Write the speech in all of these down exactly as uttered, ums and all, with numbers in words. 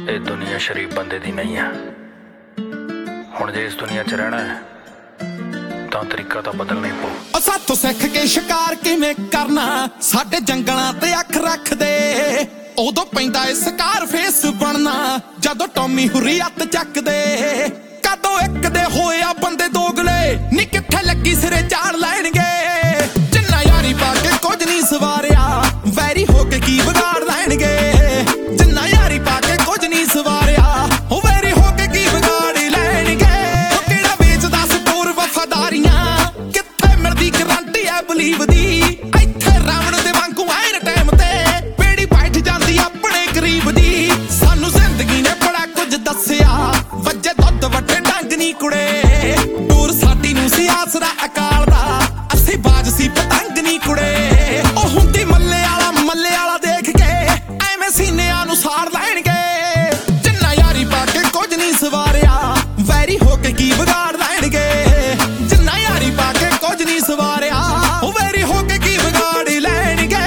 ਇਹ ਦੁਨੀਆ ਸ਼ਰੀਫ ਬੰਦੇ ਦੀ ਨਹੀਂ ਹੈ। ਹੁਣ ਜੇ ਇਸ ਦੁਨੀਆ 'ਚ ਰਹਿਣਾ ਹੈ ਤਾਂ ਤਰੀਕਾ ਤਾਂ ਬਦਲਣਾ ਹੀ ਪਊ। ਸਾਥੋਂ ਸਿੱਖ ਕੇ ਸ਼ਿਕਾਰ ਕਿਵੇਂ ਕਰਨਾ, ਸਾਡੇ ਜੰਗਲਾਂ ਤੇ ਅੱਖ ਰੱਖਦੇ ਉਦੋਂ ਪੈਂਦਾ ਏ ਸਕਾਰਫੇਸ ਬਣਨਾ, ਜਦੋਂ ਟੌਮੀ ਹੁਰੀ ਹੱਥ ਚੱਕਦੇ। ਕਦੋਂ ਇੱਕ ਦੇ ਹੋਇਆ ਬੰਦੇ ਦੋਗਲੇ, ਨੀ ਕਿੱਥੇ ਲੱਗੀ ਸਿਰੇ ਝਾੜ ਲੈਣਗੇ। ਜਿੰਨਾ ਯਾਰੀ ਪਾ ਕੇ ਕੁਝ ਨਹੀਂ ਸਵਾਰਿਆ, ਵੈਰੀ ਹੋ ਕੇ ਕੀ ਵਿਗਾੜ ਲੈਣਗੇ। ਜਿੰਨਾ ਯਾਰੀ ਪਾ ਕੇ ਕੁਝ ਨਹੀਂ ਸਵਾਰਿਆ, ਉਹ ਵੈਰੀ ਹੋ ਕੇ ਕੀ ਵਿਗਾੜ ਲੈਣਗੇ। ਉਹ ਕਿਹੜਾ ਵੇਚਦਾ ਸਟੋਰ ਵਫਾਦਾਰੀਆਂ, ਕਿੱਥੇ ਮਿਲਦੀ ਗਰੰਟੀ ਐ ਬਲੀਵ ਦੀ। ਇੱਥੇ ਰਾਵਣ ਦੇ ਵਾਂਗੂ ਐਨ ਟਾਈਮ ਤੇ ਬੇੜੀ ਬੈਠ ਜਾਂਦੀ ਆਪਣੇ ਗਰੀਬ ਦੀ। ਸਾਨੂੰ ਜ਼ਿੰਦਗੀ ਨੇ ਬੜਾ ਕੁਝ ਦੱਸਿਆ, ਵੱਜੇ ਦੁੱਧ ਵੱਟੇ ਡੰਗ ਨੀ ਕੁੜੇ। ਟੂਰ ਸਾਡੀ ਨੂੰ ਸੀ ਆਸਰਾ ਅਕਾਲ ਦਾ, ਅਸੀਂ ਬਾਜ ਸੀ ਪਤੰਗ ਨੀ ਕੁੜੇ। ਉਹ ਹੁੰਦੀ ਮੱਲੇ ਵਾਲਾ ਮੱਲੇ ਵਾਲਾ ਦੇਖ ਕੇ ਐਵੇਂ ਸੀਨਿਆਂ ਨੂੰ ਸਾੜ ਲੈਣਗੇ। ਜਿੰਨਾ ਯਾਰੀ ਪਾ ਕੇ ਕੁਝ ਨਹੀਂ ਸਵਾਰਿਆ, ਵੈਰੀ ਹੋ ਕੇ ਕੀ ਵਿਗਾੜ ਲੈਣਗੇ। ਜਿੰਨਾ ਯਾਰੀ ਪਾ ਕੇ ਕੁਝ ਨਹੀਂ ਸਵਾਰਿਆ, ਉਹ ਵੈਰੀ ਹੋ ਕੇ ਕੀ ਵਿਗਾੜ ਲੈਣਗੇ।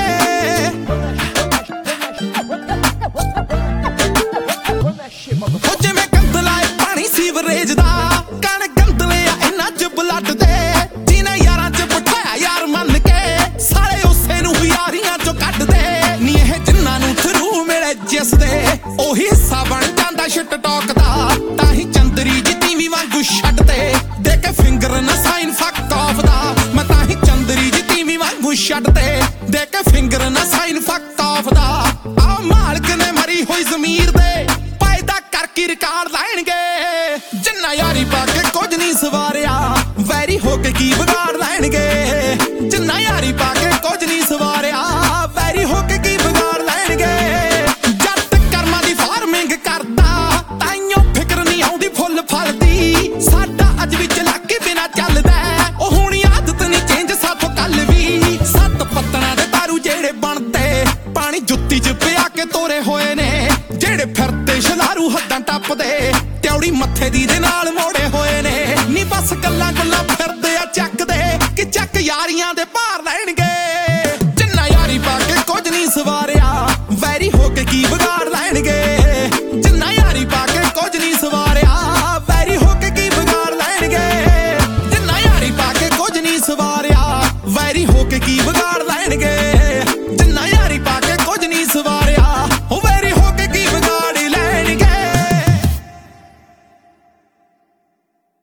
ਉਹ ਜਿਵੇਂ ਗੰਦਲਾ ਏ ਪਾਣੀ ਸੀਵਰੇਜ ਦਾ, ਕਣ ਗੰਦਲੇ ਆ ਇਹਨਾਂ ਚ ਬਲੱਡ ਦੇ। ਜਿਹਨੇ ਯਾਰਾਂ ਚ ਬਿਠਾਇਆ ਯਾਰ ਮੰਨ ਕੇ, ਸਾਲੇ ਉਸੇ ਨੂੰ ਯਾਰੀਆਂ ਚੋਂ ਕੱਢਦੇ। ਨੀ ਇਹ ਜਿੰਨਾਂ ਨੂੰ ਥਰੂ ਮਿਲੇ ਜਿਸ ਦੇ, ਉਹੀ ਹਿੱਸਾ ਬਣ ਜਾਂਦਾ ਸ਼ਿਟ ਟਾਕ ਦਾ। ਤਾਂ ਹੀ ਚੰਦਰੀ ਜੀ ਤੀਵੀਂ ਵਾਂਗੂ ਛੱਡਦੇ, ਦੇ ਕੇ ਫਿੰਗਰ ਨਾ ਸਾਈਨ ਫੱਕ ਆਫ ਦਾ। ਮੈਂ ਤਾਂ ਹੀ ਚੰਦਰੀ ਜੀ ਤੀਵੀਂ ਵਾਂਗੂ ਛੱਡਦੇ, ਦੇ ਕੇ ਫਿੰਗਰ ਨਾ ਸਾਈਨ ਫੱਕ ਆਫ ਦਾ। ਆ ਮਾਲਕ ਨੇ ਮਰੀ ਹੋਈ ਜ਼ਮੀਰ ਦੇ ਪੈਦਾ ਕਰਕੇ ਰਿਕਾਰਡ ਲੈਣਗੇ। ਜਿੰਨਾ ਯਾਰੀ ਪਾ ਕੇ ਕੁਝ ਨਹੀਂ ਸਵਾਰਿਆ, ਵੈਰੀ ਹੋ ਕੇ ਕੀ ਵਿਗਾੜ ਲੈਣਗੇ। ਜਿੰਨਾ ਯਾਰੀ ਪਾ ਕੇ ਕੁਝ ਨਹੀਂ ਸਵਾਰਿਆ, ਵੈਰੀ ਹੋ ਕੇ ਕੀ ਵਿਗਾੜ ਲੈਣਗੇ। ਜੱਟ ਕਰਮਾਂ ਦੀ ਫਾਰਮਿੰਗ ਕਰਦਾ, ਤਾਈਓ ਫਿਕਰ ਨਹੀਂ ਆਉਂਦੀ ਫੁੱਲ ਫਲ ਦੀ। ਸਾਡਾ ਅੱਜ ਵੀ ਚਲਾਕੀ ਬਿਨਾ ਚੱਲਦਾ, ਉਹ ਹੁਣ ਆਦਤ ਨਹੀਂ ਚੇਂਜ ਸਾਥੋਂ ਕੱਲ ਵੀ। ਸੱਤ ਪੱਤਣਾ ਦੇ ਦਾਰੂ ਜਿਹੜੇ ਬਣਦੇ, ਪਾਣੀ ਜੁੱਤੀ 'ਚ ਪਿਆ ਕੇ ਤੋਰੇ ਹੋਏ ਨੇ। ਜਿਹੜੇ ਫਿਰਦੇ ਸ਼ਲਾਰੂ ਹੱਦਾਂ ਟੱਪਦੇ, ਤਿਉੜੀ ਮੱਥੇ ਦੀ ਦੇ ਨਾਲ ਮੋੜੇ ਹੋਏ ਨੇ। ਨੀ ਬਸ ਗੱਲਾਂ ਗੱਲਾਂ ਫਿਰਦੇ ਆ ਚੱਕਦੇ, ਕਿ ਚੱਕ ਯਾਰੀਆਂ ਦੇ ਭਾਰ ਲੈਣਗੇ। ਜਿੰਨਾ ਯਾਰੀ ਪਾ ਕੇ ਕੁਝ ਨਹੀਂ ਸਵਾਰਿਆ, ਵੈਰੀ ਹੋ ਕੇ ਕੀ ਵਿਗਾੜ